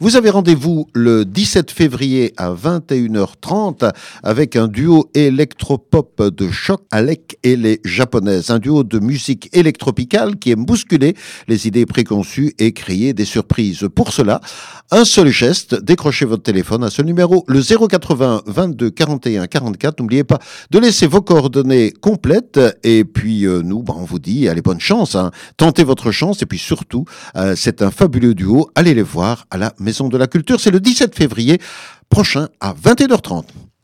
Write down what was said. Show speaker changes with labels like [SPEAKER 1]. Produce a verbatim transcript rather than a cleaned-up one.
[SPEAKER 1] Vous avez rendez-vous le dix-sept février à vingt et une heures trente avec un duo électropop de choc, Alec et les Japonaises. Un duo de musique électropicale qui aime bousculer les idées préconçues et créer des surprises. Pour cela, un seul geste, décrochez votre téléphone à ce numéro, le zéro quatre-vingts vingt-deux quarante et un quarante-quatre. N'oubliez pas de laisser vos coordonnées complètes et puis euh, nous, bah, on vous dit, allez, bonne chance, hein. Tentez votre chance et puis surtout, euh, c'est un fabuleux duo. Allez les voir à la Maison de la Culture. C'est le dix-sept février prochain à vingt et une heures trente.